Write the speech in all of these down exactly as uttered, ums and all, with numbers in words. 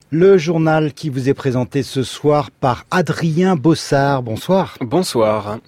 Le journal qui vous est présenté ce soir par Adrien Bossard. Bonsoir. Bonsoir.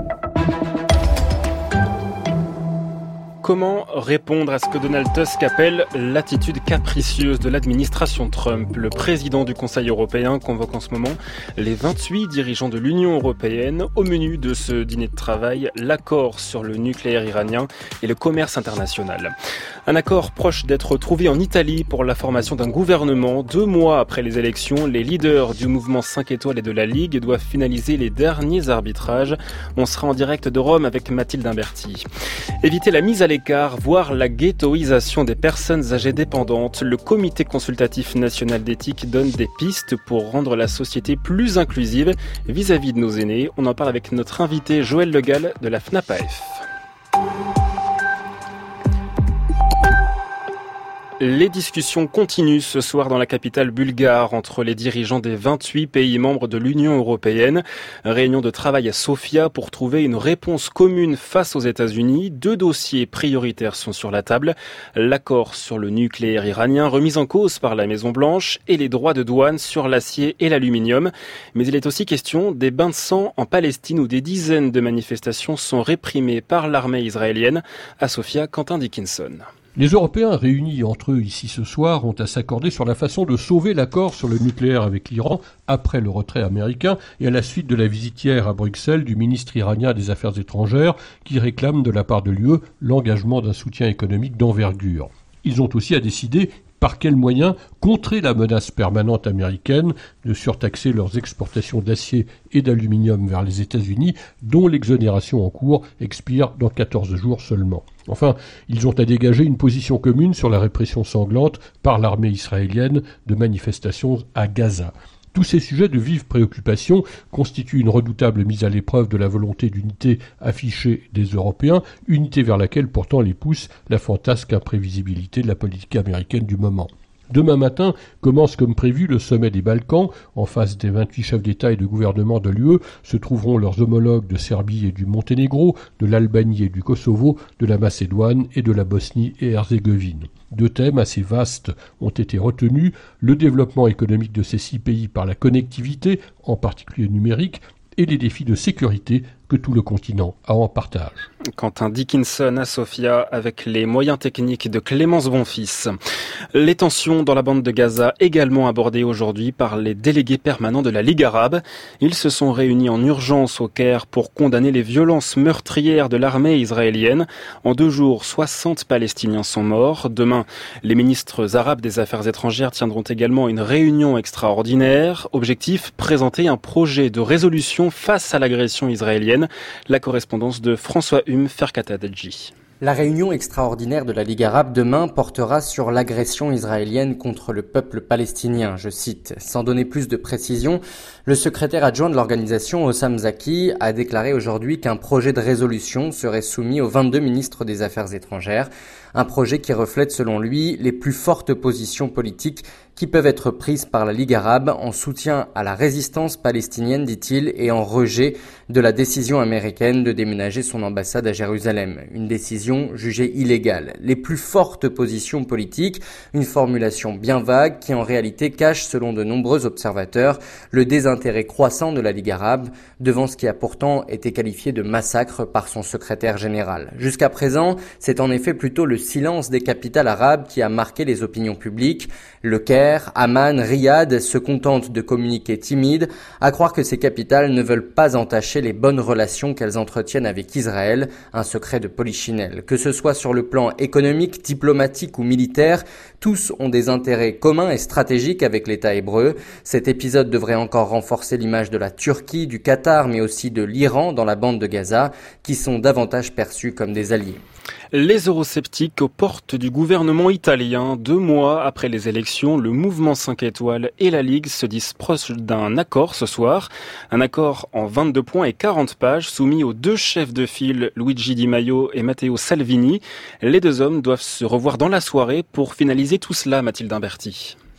Comment répondre à ce que Donald Tusk appelle l'attitude capricieuse de l'administration Trump? Le président du Conseil européen convoque en ce moment les vingt-huit dirigeants de l'Union européenne. Au menu de ce dîner de travail, l'accord sur le nucléaire iranien et le commerce international. Un accord proche d'être trouvé en Italie pour la formation d'un gouvernement. Deux mois après les élections, les leaders du mouvement cinq étoiles et de la Ligue doivent finaliser les derniers arbitrages. On sera en direct de Rome avec Mathilde Imberti. Éviter la mise à l'écart, voire la ghettoisation des personnes âgées dépendantes. Le Comité consultatif national d'éthique donne des pistes pour rendre la société plus inclusive vis-à-vis de nos aînés. On en parle avec notre invité Joël Legal de la FNAPAF. Les discussions continuent ce soir dans la capitale bulgare entre les dirigeants des vingt-huit pays membres de l'Union européenne. Réunion de travail à Sofia pour trouver une réponse commune face aux États-Unis. Deux dossiers prioritaires sont sur la table. L'accord sur le nucléaire iranien remis en cause par la Maison-Blanche et les droits de douane sur l'acier et l'aluminium. Mais il est aussi question des bains de sang en Palestine où des dizaines de manifestations sont réprimées par l'armée israélienne. À Sofia, Quentin Dickinson. Les Européens réunis entre eux ici ce soir ont à s'accorder sur la façon de sauver l'accord sur le nucléaire avec l'Iran après le retrait américain et à la suite de la visite hier à Bruxelles du ministre iranien des Affaires étrangères qui réclame de la part de l'U E l'engagement d'un soutien économique d'envergure. Ils ont aussi à décider par quels moyens contrer la menace permanente américaine de surtaxer leurs exportations d'acier et d'aluminium vers les États-Unis, dont l'exonération en cours expire dans quatorze jours seulement. Enfin, ils ont à dégager une position commune sur la répression sanglante par l'armée israélienne de manifestations à Gaza. Tous ces sujets de vive préoccupation constituent une redoutable mise à l'épreuve de la volonté d'unité affichée des Européens, unité vers laquelle pourtant les pousse la fantasque imprévisibilité de la politique américaine du moment. Demain matin commence comme prévu le sommet des Balkans. En face des vingt-huit chefs d'État et de gouvernement de l'U E se trouveront leurs homologues de Serbie et du Monténégro, de l'Albanie et du Kosovo, de la Macédoine et de la Bosnie et Herzégovine. Deux thèmes assez vastes ont été retenus, le développement économique de ces six pays par la connectivité, en particulier numérique, et les défis de sécurité que tout le continent a en partage. Quentin Dickinson à Sofia avec les moyens techniques de Clémence Bonfils. Les tensions dans la bande de Gaza également abordées aujourd'hui par les délégués permanents de la Ligue arabe. Ils se sont réunis en urgence au Caire pour condamner les violences meurtrières de l'armée israélienne. En deux jours, soixante Palestiniens sont morts. Demain, les ministres arabes des Affaires étrangères tiendront également une réunion extraordinaire. Objectif, présenter un projet de résolution face à l'agression israélienne. La correspondance de François Hume, Ferkatadji. La réunion extraordinaire de la Ligue arabe demain portera sur l'agression israélienne contre le peuple palestinien, je cite. Sans donner plus de précision, le secrétaire adjoint de l'organisation, Hossam Zaki, a déclaré aujourd'hui qu'un projet de résolution serait soumis aux vingt-deux ministres des Affaires étrangères. Un projet qui reflète, selon lui, les plus fortes positions politiques qui peuvent être prises par la Ligue arabe en soutien à la résistance palestinienne, dit-il, et en rejet de la décision américaine de déménager son ambassade à Jérusalem. Une décision jugée illégale. Les plus fortes positions politiques, une formulation bien vague qui en réalité cache, selon de nombreux observateurs, le désintérêt croissant de la Ligue arabe devant ce qui a pourtant été qualifié de massacre par son secrétaire général. Jusqu'à présent, c'est en effet plutôt le silence des capitales arabes qui a marqué les opinions publiques. Le Caire, Amman, Riyad se contentent de communiquer timides, à croire que ces capitales ne veulent pas entacher les bonnes relations qu'elles entretiennent avec Israël, un secret de polichinelle. Que ce soit sur le plan économique, diplomatique ou militaire, tous ont des intérêts communs et stratégiques avec l'État hébreu. Cet épisode devrait encore renforcer l'image de la Turquie, du Qatar, mais aussi de l'Iran dans la bande de Gaza, qui sont davantage perçus comme des alliés. Les eurosceptiques aux portes du gouvernement italien. Deux mois après les élections, le mouvement cinq étoiles et la Ligue se disent proches d'un accord ce soir. Un accord en vingt-deux points et quarante pages soumis aux deux chefs de file, Luigi Di Maio et Matteo Salvini. Les deux hommes doivent se revoir dans la soirée pour finaliser tout cela, Mathilde Imberti.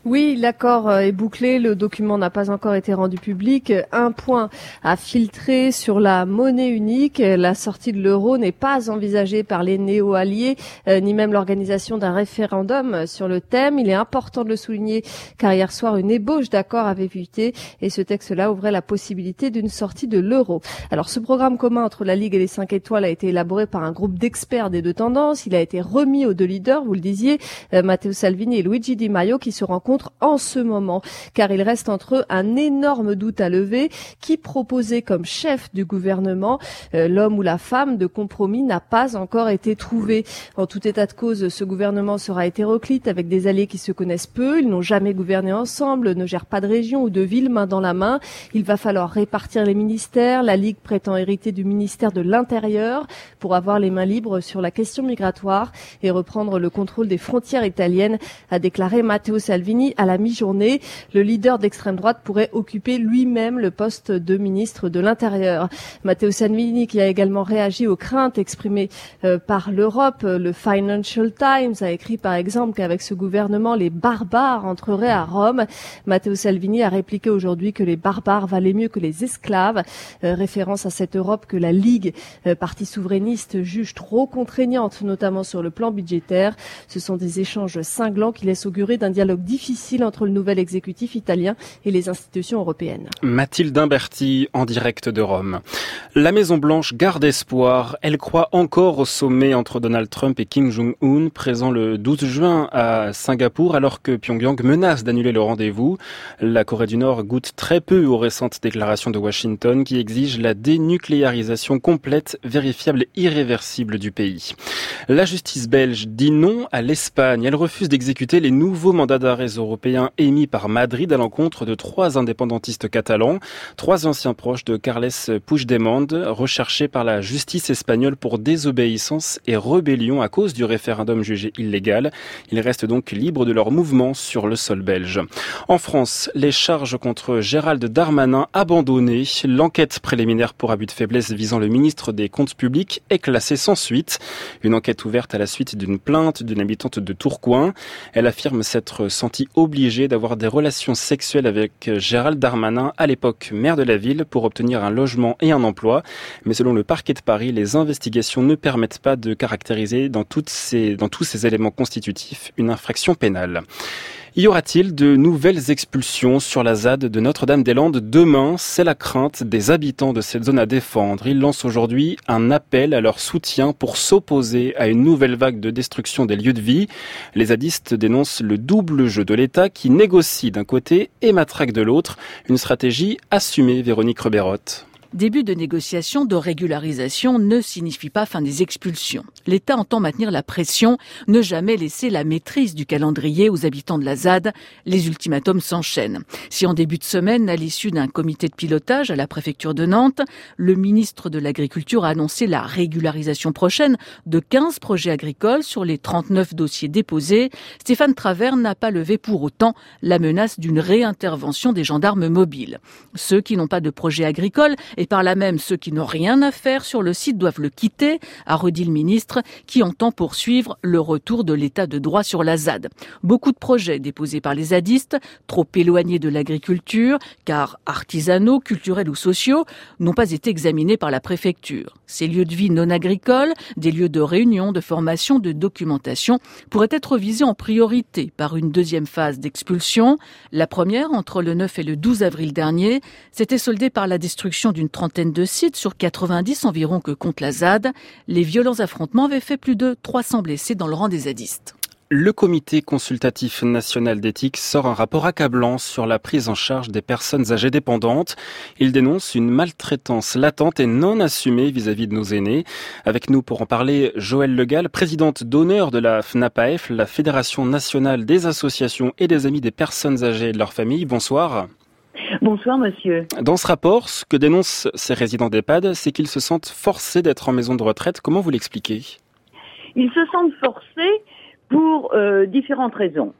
Oui, l'accord est bouclé, le document n'a pas encore été rendu public. Un point à filtrer sur la monnaie unique. La sortie de l'euro n'est pas envisagée par les néo-alliés, euh, ni même l'organisation d'un référendum sur le thème. Il est important de le souligner car hier soir, une ébauche d'accord avait fuité et ce texte-là ouvrait la possibilité d'une sortie de l'euro. Alors, ce programme commun entre la Ligue et les cinq étoiles a été élaboré par un groupe d'experts des deux tendances. Il a été remis aux deux leaders, vous le disiez, euh, Matteo Salvini et Luigi Di Maio, qui se rencontrent en ce moment, car il reste entre eux un énorme doute à lever. Qui proposer comme chef du gouvernement, euh, l'homme ou la femme de compromis, n'a pas encore été trouvé. En tout état de cause, ce gouvernement sera hétéroclite avec des alliés qui se connaissent peu, ils n'ont jamais gouverné ensemble, ne gèrent pas de région ou de ville main dans la main. Il va falloir répartir les ministères. La Ligue prétend hériter du ministère de l'Intérieur pour avoir les mains libres sur la question migratoire et reprendre le contrôle des frontières italiennes, a déclaré Matteo Salvini à la mi-journée. Le leader d'extrême droite pourrait occuper lui-même le poste de ministre de l'Intérieur. Matteo Salvini qui a également réagi aux craintes exprimées euh, par l'Europe. Le Financial Times a écrit par exemple qu'avec ce gouvernement, les barbares entreraient à Rome. Matteo Salvini a répliqué aujourd'hui que les barbares valaient mieux que les esclaves, euh, référence à cette Europe que la Ligue, euh, parti souverainiste, juge trop contraignante, notamment sur le plan budgétaire. Ce sont des échanges cinglants qui laissent augurer d'un dialogue difficile entre le nouvel exécutif italien et les institutions européennes. Mathilde Imberti en direct de Rome. La Maison-Blanche garde espoir. Elle croit encore au sommet entre Donald Trump et Kim Jong-un, présent le douze juin à Singapour, alors que Pyongyang menace d'annuler le rendez-vous. La Corée du Nord goûte très peu aux récentes déclarations de Washington qui exigent la dénucléarisation complète, vérifiable et irréversible du pays. La justice belge dit non à l'Espagne. Elle refuse d'exécuter les nouveaux mandats d'arrêt européens émis par Madrid à l'encontre de trois indépendantistes catalans, trois anciens proches de Carles Puigdemont, recherchés par la justice espagnole pour désobéissance et rébellion à cause du référendum jugé illégal. Ils restent donc libres de leur mouvement sur le sol belge. En France, les charges contre Gérald Darmanin abandonnées. L'enquête préliminaire pour abus de faiblesse visant le ministre des Comptes publics est classée sans suite. Une enquête ouverte à la suite d'une plainte d'une habitante de Tourcoing. Elle affirme s'être sentie obligée d'avoir des relations sexuelles avec Gérald Darmanin, à l'époque maire de la ville, pour obtenir un logement et un emploi. Mais selon le parquet de Paris, les investigations ne permettent pas de caractériser dans, toutes ces, dans tous ces éléments constitutifs une infraction pénale. Y aura-t-il de nouvelles expulsions sur la Z A D de Notre-Dame-des-Landes demain? C'est la crainte des habitants de cette zone à défendre. Ils lancent aujourd'hui un appel à leur soutien pour s'opposer à une nouvelle vague de destruction des lieux de vie. Les zadistes dénoncent le double jeu de l'État qui négocie d'un côté et matraque de l'autre. Une stratégie assumée, Véronique Reberotte. Début de négociation de régularisation ne signifie pas fin des expulsions. L'État entend maintenir la pression, ne jamais laisser la maîtrise du calendrier aux habitants de la Z A D. Les ultimatums s'enchaînent. Si en début de semaine, à l'issue d'un comité de pilotage à la préfecture de Nantes, le ministre de l'Agriculture a annoncé la régularisation prochaine de quinze projets agricoles sur les trente-neuf dossiers déposés, Stéphane Travert n'a pas levé pour autant la menace d'une réintervention des gendarmes mobiles. Ceux qui n'ont pas de projet agricole et par là même ceux qui n'ont rien à faire sur le site doivent le quitter, a redit le ministre qui entend poursuivre le retour de l'état de droit sur la Z A D. Beaucoup de projets déposés par les zadistes, trop éloignés de l'agriculture, car artisanaux, culturels ou sociaux, n'ont pas été examinés par la préfecture. Ces lieux de vie non agricoles, des lieux de réunion, de formation, de documentation, pourraient être visés en priorité par une deuxième phase d'expulsion. La première, entre le neuf et le douze avril dernier, s'était soldée par la destruction d'une trentaine de sites sur quatre-vingt-dix environ que compte la Z A D. Les violents affrontements avaient fait plus de trois cents blessés dans le rang des zadistes. Le Comité consultatif national d'éthique sort un rapport accablant sur la prise en charge des personnes âgées dépendantes. Il dénonce une maltraitance latente et non assumée vis-à-vis de nos aînés. Avec nous pour en parler, Joëlle Legal, présidente d'honneur de la FNAPAF, la Fédération nationale des associations et des amis des personnes âgées et de leurs familles. Bonsoir. Bonsoir monsieur. Dans ce rapport, ce que dénoncent ces résidents d'EHPAD, c'est qu'ils se sentent forcés d'être en maison de retraite. Comment vous l'expliquez ? Ils se sentent forcés pour euh, différentes raisons.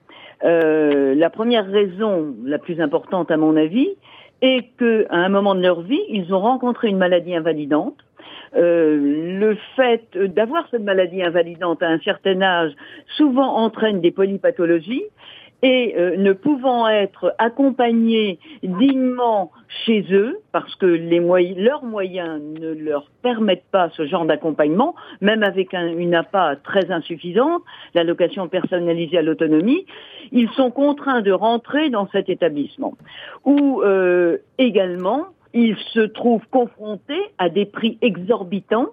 Euh, la première raison, la plus importante à mon avis, est qu'à un moment de leur vie, ils ont rencontré une maladie invalidante. Euh, le fait d'avoir cette maladie invalidante à un certain âge souvent entraîne des polypathologies. et euh, ne pouvant être accompagnés dignement chez eux, parce que les moyens, leurs moyens ne leur permettent pas ce genre d'accompagnement, même avec un, une A P A très insuffisante, l'allocation personnalisée à l'autonomie, ils sont contraints de rentrer dans cet établissement. Où euh, également, ils se trouvent confrontés à des prix exorbitants,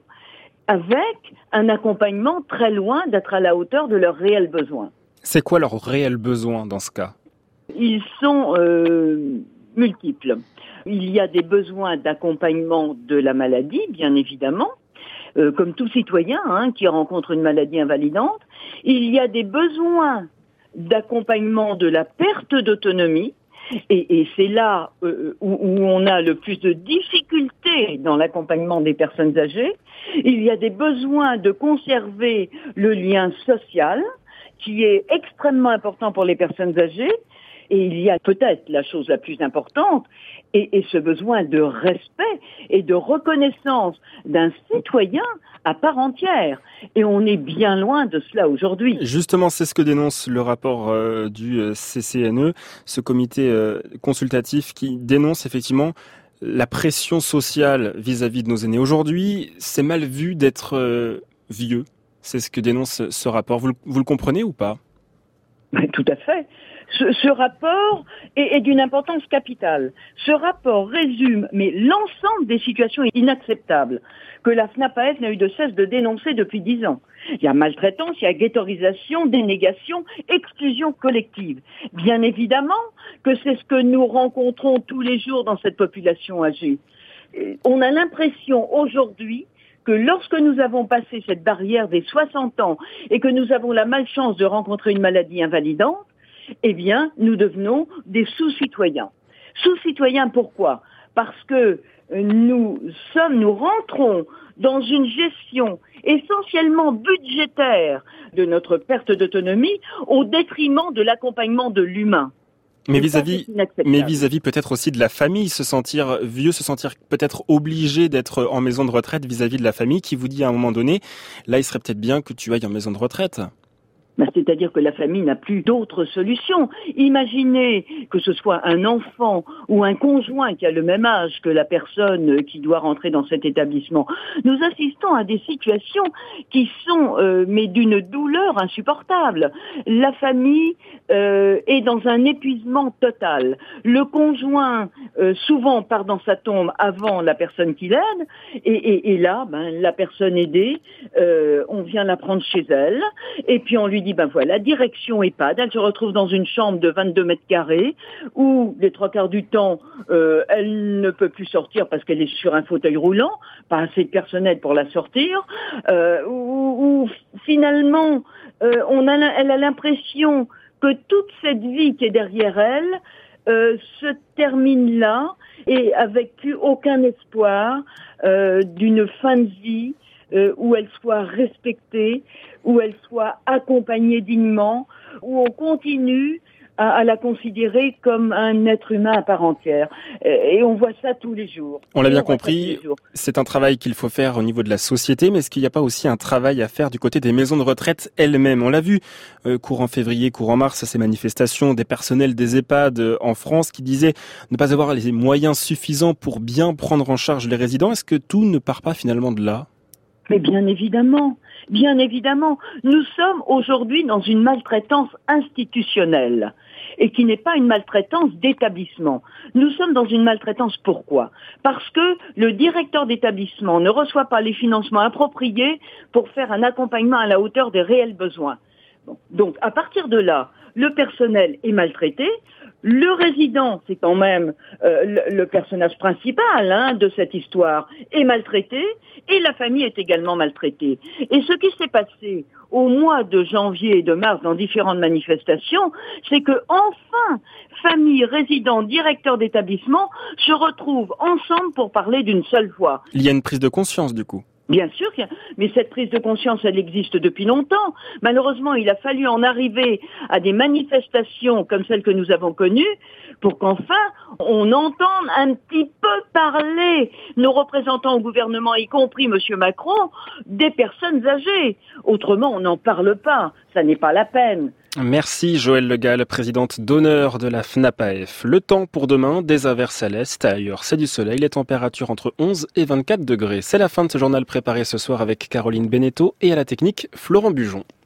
avec un accompagnement très loin d'être à la hauteur de leurs réels besoins. C'est quoi leurs réels besoins dans ce cas ? Ils sont euh, multiples. Il y a des besoins d'accompagnement de la maladie, bien évidemment, euh, comme tout citoyen hein, qui rencontre une maladie invalidante. Il y a des besoins d'accompagnement de la perte d'autonomie. Et, et c'est là euh, où, où on a le plus de difficultés dans l'accompagnement des personnes âgées. Il y a des besoins de conserver le lien social, qui est extrêmement important pour les personnes âgées. Et il y a peut-être la chose la plus importante, et, et ce besoin de respect et de reconnaissance d'un citoyen à part entière. Et on est bien loin de cela aujourd'hui. Justement, c'est ce que dénonce le rapport euh, du C C N E, ce comité euh, consultatif qui dénonce effectivement la pression sociale vis-à-vis de nos aînés. Aujourd'hui, c'est mal vu d'être euh, vieux. C'est ce que dénonce ce rapport. Vous, vous le comprenez ou pas ? Tout à fait. Ce, ce rapport est, est d'une importance capitale. Ce rapport résume mais l'ensemble des situations inacceptables que la FNAPAEF n'a eu de cesse de dénoncer depuis dix ans. Il y a maltraitance, il y a ghettoisation, dénégation, exclusion collective. Bien évidemment que c'est ce que nous rencontrons tous les jours dans cette population âgée. On a l'impression aujourd'hui que lorsque nous avons passé cette barrière des soixante ans et que nous avons la malchance de rencontrer une maladie invalidante, eh bien, nous devenons des sous-citoyens. Sous-citoyens, pourquoi ? Parce que nous sommes, nous rentrons dans une gestion essentiellement budgétaire de notre perte d'autonomie au détriment de l'accompagnement de l'humain. Mais vis-à-vis, mais vis-à-vis peut-être aussi de la famille, se sentir vieux, se sentir peut-être obligé d'être en maison de retraite vis-à-vis de la famille qui vous dit à un moment donné, là, il serait peut-être bien que tu ailles en maison de retraite. C'est-à-dire que la famille n'a plus d'autre solution. Imaginez que ce soit un enfant ou un conjoint qui a le même âge que la personne qui doit rentrer dans cet établissement. Nous assistons à des situations qui sont euh, mais d'une douleur insupportable. La famille euh, est dans un épuisement total. Le conjoint euh, souvent part dans sa tombe avant la personne qui l'aide et, et, et là, ben, la personne aidée, euh, on vient la prendre chez elle et puis on lui dit ben voilà, direction EHPAD, elle se retrouve dans une chambre de vingt-deux mètres carrés où les trois quarts du temps, euh, elle ne peut plus sortir parce qu'elle est sur un fauteuil roulant, pas assez de personnel pour la sortir, euh, où, où finalement, euh, on a, elle a l'impression que toute cette vie qui est derrière elle euh, se termine là et avec plus aucun espoir euh, d'une fin de vie Euh, où elle soit respectée, où elle soit accompagnée dignement, où on continue à, à la considérer comme un être humain à part entière. Et, et on voit ça tous les jours. On l'a bien compris, c'est un travail qu'il faut faire au niveau de la société, mais est-ce qu'il n'y a pas aussi un travail à faire du côté des maisons de retraite elles-mêmes ? On l'a vu, euh, courant février, courant mars, ces manifestations des personnels des EHPAD en France qui disaient ne pas avoir les moyens suffisants pour bien prendre en charge les résidents. Est-ce que tout ne part pas finalement de là ? Mais bien évidemment, bien évidemment, nous sommes aujourd'hui dans une maltraitance institutionnelle et qui n'est pas une maltraitance d'établissement. Nous sommes dans une maltraitance pourquoi ? Parce que le directeur d'établissement ne reçoit pas les financements appropriés pour faire un accompagnement à la hauteur des réels besoins. Bon. Donc à partir de là, le personnel est maltraité. Le résident, c'est quand même euh, le, le personnage principal hein, de cette histoire, est maltraité et la famille est également maltraitée. Et ce qui s'est passé au mois de janvier et de mars dans différentes manifestations, c'est que enfin, famille, résidents, directeurs d'établissement se retrouvent ensemble pour parler d'une seule voix. Il y a une prise de conscience du coup. Bien sûr, mais cette prise de conscience, elle existe depuis longtemps. Malheureusement, il a fallu en arriver à des manifestations comme celles que nous avons connues pour qu'enfin, on entende un petit peu parler nos représentants au gouvernement, y compris M. Macron, des personnes âgées. Autrement, on n'en parle pas. Ça n'est pas la peine. Merci Joël Legal, présidente d'honneur de la FNAPAF. Le temps pour demain, des averses à l'est, ailleurs c'est du soleil, les températures entre onze et vingt-quatre degrés. C'est la fin de ce journal préparé ce soir avec Caroline Beneteau et à la technique Florent Bujon.